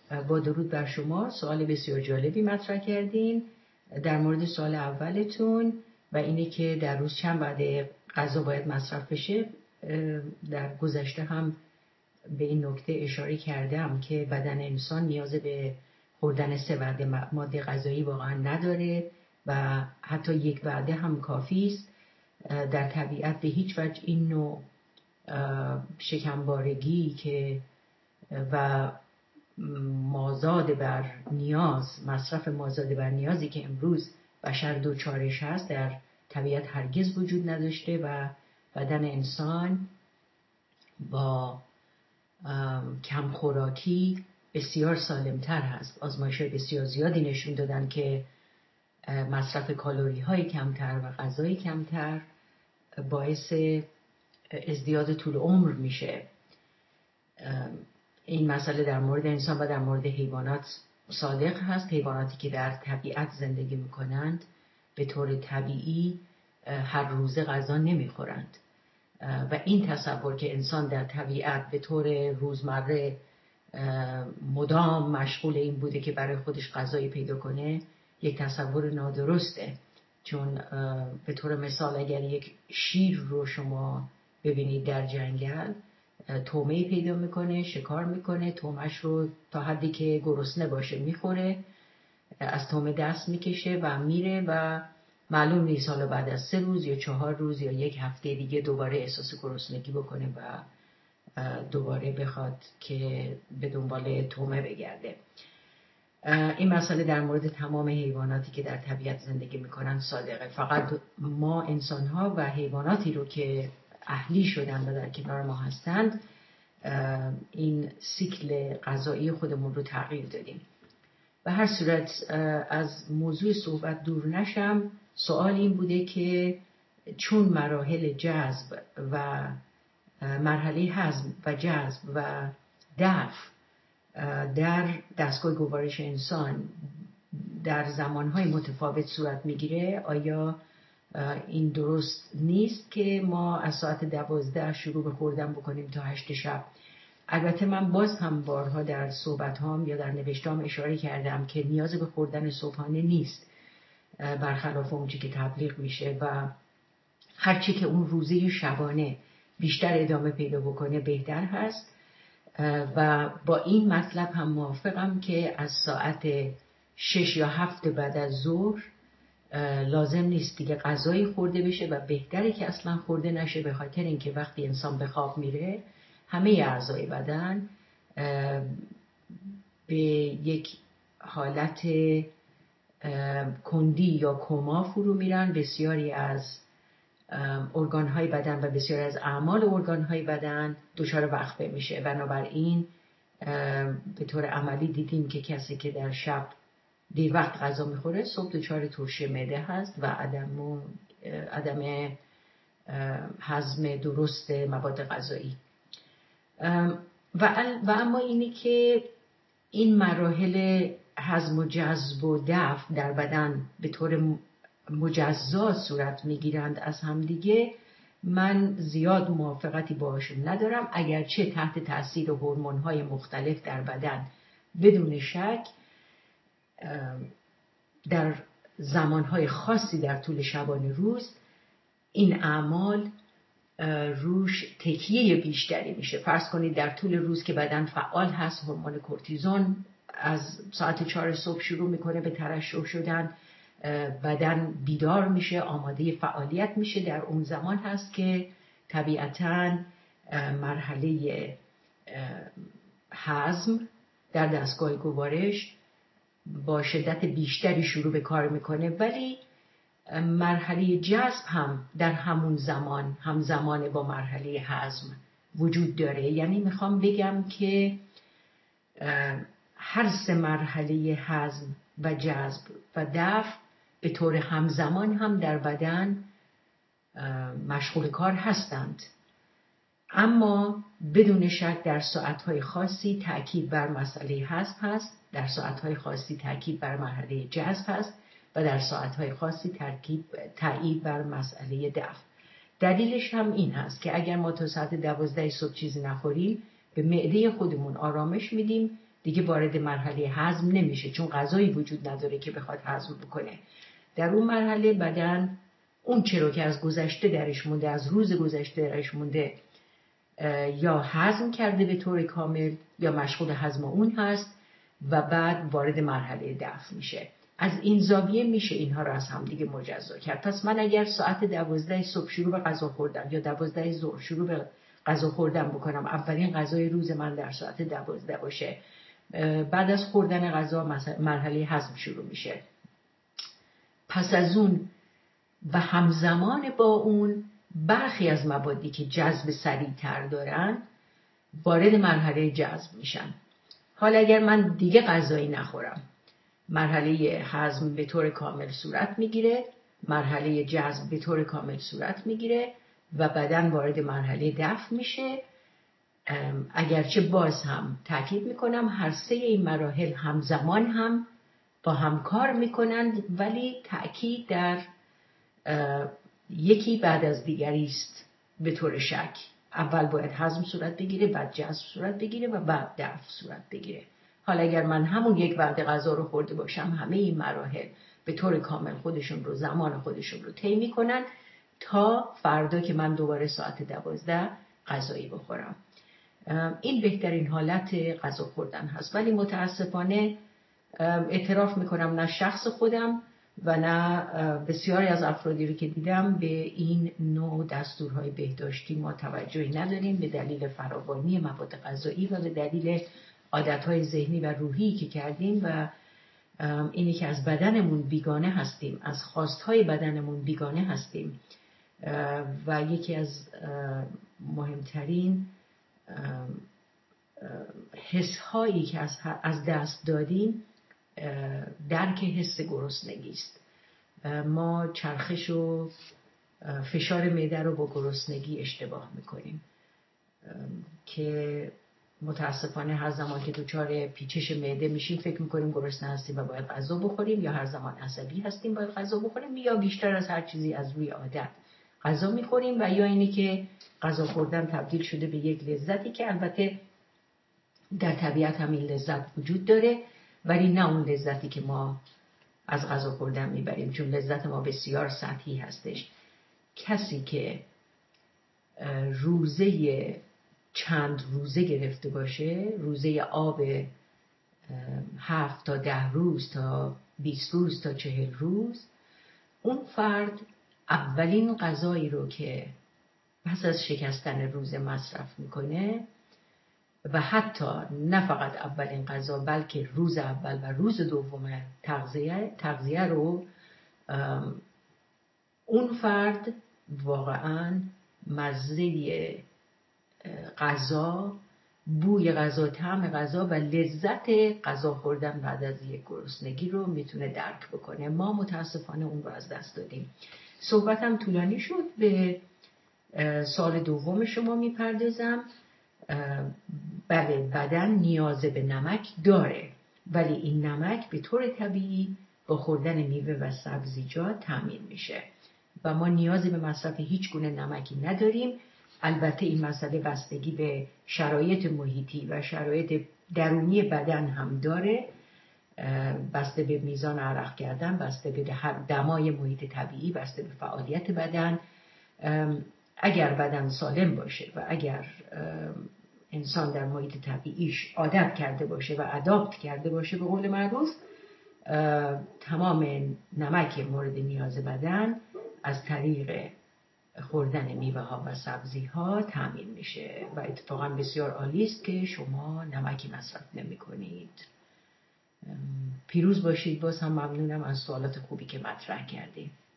با درود بر شما. سوال بسیار جالبی مطرح کردین در مورد سوال اولتون و اینه که در روز چند وعده غذا باید مصرف بشه. در گذشته هم به این نکته اشاره کردم که بدن انسان نیاز به خوردن 3 وعده ماده غذایی واقعا نداره و حتی 1 وعده هم کافی است. در طبیعت به هیچ وجه این نوع شکمبارگی که و مازاد بر نیاز، مصرف مازاد بر نیازی که امروز بشر دوچارش هست در طبیعت هرگز وجود نداشته و بدن انسان با کمخوراکی بسیار سالمتر هست. آزمایش‌های بسیار زیادی نشون دادن که مصرف کالری های کمتر و غذای کمتر باعث ازدیاد طول عمر میشه. این مسئله در مورد انسان و در مورد حیوانات صادق هست. حیواناتی که در طبیعت زندگی میکنند به طور طبیعی هر روزه غذا نمیخورند و این تصور که انسان در طبیعت به طور روزمره مدام مشغول این بوده که برای خودش غذایی پیدا کنه یک تصور نادرسته. چون به طور مثال اگر یک شیر رو شما ببینید در جنگل، طعمه‌ای پیدا میکنه، شکار میکنه، طعمه‌اش رو تا حدی که گرسنه باشه میخوره، از طعمه دست میکشه و میره و معلوم نیست حالا بعد از 3 روز یا 4 روز یا 1 هفته دیگه دوباره احساس گرسنگی بکنه و دوباره بخواد که به دنبال طعمه بگرده. این مسئله در مورد تمام حیواناتی که در طبیعت زندگی میکنن صادقه. فقط ما انسان‌ها و حیواناتی رو که اهلی شدن و در کنار ما هستند این سیکل غذایی خودمون رو تغییر دادیم. به هر صورت از موضوع صحبت دور نشم. سوال این بوده که چون مراحل جذب و مرحله هضم و جذب و دفع در دستگاه گوارش انسان در زمانهای متفاوت صورت میگیره، آیا این درست نیست که ما از ساعت 12 شروع به خوردن بکنیم تا 8 شب؟ البته من باز هم بارها در صحبت‌هام یا در نوشته‌ام اشاره کردم که نیاز به خوردن صبحانه نیست، برخلاف اون چی که تبلیغ میشه و هرچی که اون روزه شبانه بیشتر ادامه پیدا بکنه بهتر هست. و با این مطلب هم موافقم که از ساعت 6 یا 7 بعد از ظهر لازم نیست دیگه غذایی خورده بشه و بهتره که اصلا خورده نشه، به خاطر اینکه وقتی انسان به خواب میره همه اعضای بدن به یک حالت کندی یا کما فرو میرن. بسیاری از ارگان‌های بدن و بسیاری از اعمال ارگان‌های بدن دچار وقفه میشه. بنابراین به طور عملی دیدیم که کسی که در شب دیر وقت غذا میخوره صبح دچار ترشی معده هست و عدم هضم درست مواد غذایی. و اما اینی که این مراحل هضم و جذب و دفع در بدن به طور مجزا صورت میگیرند از همدیگه، من زیاد موافقتی باهاشون ندارم، اگرچه تحت تاثیر هورمون‌های مختلف در بدن بدون شک در زمانهای خاصی در طول شبانه روز این اعمال روش تکیه بیشتری میشه. فرض کنید در طول روز که بدن فعال هست، هورمون کورتیزون از ساعت 4 صبح شروع میکنه به ترشح شدن، بدن بیدار میشه، آماده فعالیت میشه. در اون زمان هست که طبیعتاً مرحله هضم در دستگاه گوارش با شدت بیشتری شروع به کار میکنه، ولی مرحله جذب هم در همون زمان همزمان با مرحله هضم وجود داره. یعنی میخوام بگم که هر 3 مرحله هضم و جذب و دفع به طور همزمان هم در بدن مشغول کار هستند، اما بدون شک در ساعتهای خاصی تأکید بر مسئله هضم هست، در ساعتهای خاصی تأکید بر مرحله جذب هست و در ساعتهای خاصی تأکید بر مسئله دفع. دلیلش هم این هست که اگر ما تا ساعت 12 صبح چیزی نخوریم به معده خودمون آرامش میدیم دیگه وارد مرحله هضم نمیشه، چون غذایی وجود نداره که بخواد هضم بکنه. در اون مرحله بدن اون چرا که از گذشته درش مونده، از روز گذشته درش مونده، یا هضم کرده به طور کامل یا مشغول هضم اون هست و بعد وارد مرحله دفع میشه. از این زاویه میشه اینها رو از هم دیگه مجزا کرد. پس من اگر ساعت 12 صبح شروع به غذا خوردم یا 12 ظهر شروع به غذا خوردم بکنم، اولین غذای روز من در ساعت 12 باشه، بعد از خوردن غذا مرحله هضم شروع میشه. پس از اون و همزمان با اون برخی از موادی که جذب سریع‌تر دارن وارد مرحله جذب میشن. حالا اگر من دیگه غذایی نخورم، مرحله هضم به طور کامل صورت میگیره، مرحله جذب به طور کامل صورت میگیره و بدن وارد مرحله دفع میشه. اگرچه باز هم تاکید میکنم هر سه این مراحل همزمان هم با هم کار میکنند، ولی تاکید در یکی بعد از دیگری است به طور شک. اول باید هضم صورت بگیره، بعد جذب صورت بگیره و بعد دفع صورت بگیره. حالا اگر من همون یک وعده غذا رو خورده باشم، همه این مراحل به طور کامل خودشون رو، زمان خودشون رو طی میکنن تا فردا که من دوباره ساعت 12 غذایی بخورم. این بهترین حالت غذا خوردن هست. ولی متاسفانه اعتراف میکنم نه شخص خودم و نه بسیاری از افرادی رو که دیدم به این نوع دستورهای بهداشتی ما توجهی نداریم، به دلیل فراوانی مواد غذایی و به دلیل عادتهای ذهنی و روحی که کردیم و اینی که از بدنمون بیگانه هستیم، از خواستهای بدنمون بیگانه هستیم و یکی از مهمترین حس‌هایی که از دست دادیم درک حس گرسنگی است. ما چرخش و فشار معده رو با گرسنگی اشتباه میکنیم که متاسفانه هر زمان که دچار پیچش معده میشیم فکر میکنیم گرسنه هستیم و باید غذا بخوریم، یا هر زمان عصبی هستیم باید غذا بخوریم، یا بیشتر از هر چیزی از روی عادت غذا میخوریم، و یا اینی که غذا خوردن تبدیل شده به یک لذتی که البته در طبیعت هم این لذت وجود داره، ولی نه اون لذتی که ما از غذا خوردن میبریم، چون لذت ما بسیار سطحی هستش. کسی که روزه چند روزه گرفته باشه، روزه آب 7 تا 10 روز تا 20 روز تا 40 روز، اون فرد اولین غذایی رو که پس از شکستن روزه مصرف میکنه و حتی نه فقط اولین غذا بلکه روز اول و روز دوم تغذیه رو اون فرد واقعاً مزه غذا، بوی غذا، طعم غذا و لذت غذا خوردن بعد از یک گرسنگی رو میتونه درک بکنه. ما متاسفانه اون رو از دست دادیم. صحبتم طولانی شد. به سوال دوم شما میپردازم. بله، بدن نیاز به نمک داره، ولی این نمک به طور طبیعی با خوردن میوه و سبزیجات تامین میشه و ما نیاز به مصرف هیچ گونه نمکی نداریم. البته این مسئله بستگی به شرایط محیطی و شرایط درونی بدن هم داره، بسته به میزان عرق کردن، بسته به دمای محیط طبیعی، بسته به فعالیت بدن. اگر بدن سالم باشه و اگر انسان در محیط طبیعیش عادت کرده باشه و اداپت کرده باشه به قول معروف، تمام نمک مورد نیاز بدن از طریق خوردن میوه ها و سبزی ها تامین میشه و اتفاقا بسیار عالی است که شما نمکی مصرف نمی کنید. پیروز باشید. باز هم ممنونم از سوالات خوبی که مطرح کردید.